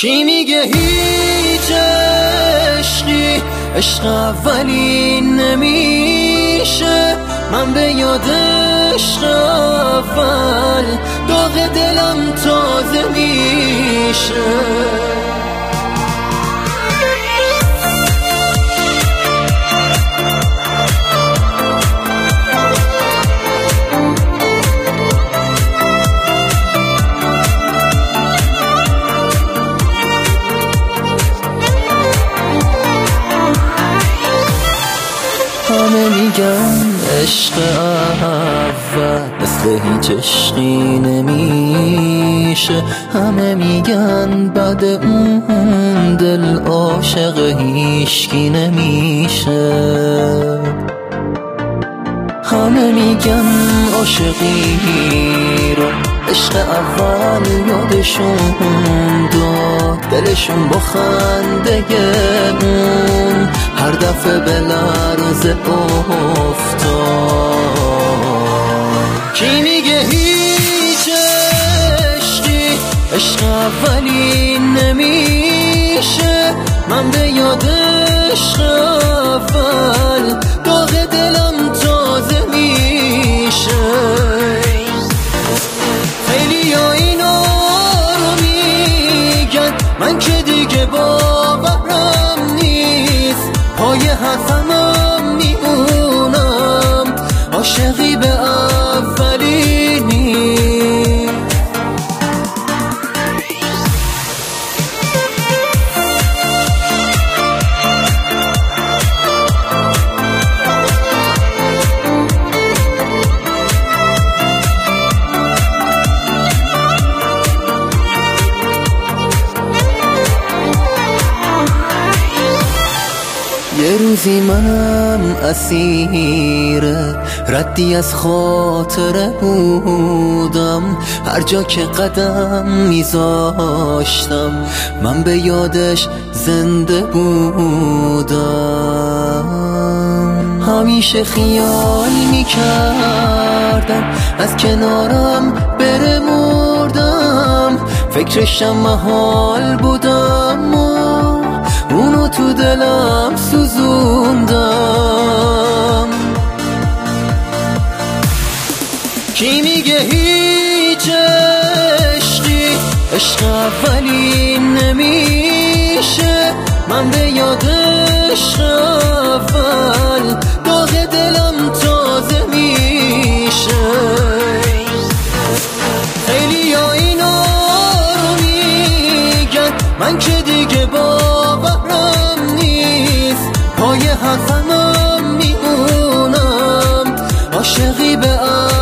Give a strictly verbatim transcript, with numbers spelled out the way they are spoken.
کی میگه هیچ عشقی عشق اولی نمیشه؟ من به یاد عشق اول داغ دلم تازه میشه. همه میگن عشق اول مثل هیچ عشقی نمیشه، همه میگن بعد اون دل عاشق هیچکی نمیشه. همه میگن عاشقی رو عشق اول یادشون داد، دلشون با خنده اون هر دفعه به لرزه افتاد. کی میگه هیچ عشقی عشق اولی نمیشه؟ من به یاد عشق اول داغ دلم تازه میشه. خیلی ها اینا رو میگن، من که دیگه باورم نیست، پای حرفمم میمونم، عاشقی به اولی نیست. یه روزی منم اسیر ردی از خاطره بودم، هر جا که قدم میذاشتم من به یادش زنده بودم. همیشه خیال میکردم از کنارم بره مردم، فکرشم محال بودم و اونو تو دلم سوزوندم. کی میگه هیچ عشقی عشق اولی نمیشه؟ من به یاد عشق اول داغ دلم تازه میشه. خیلی ها اینا رو میگن، من که دیگه باورم نیست، پای حرفمم میمونم، عاشقی به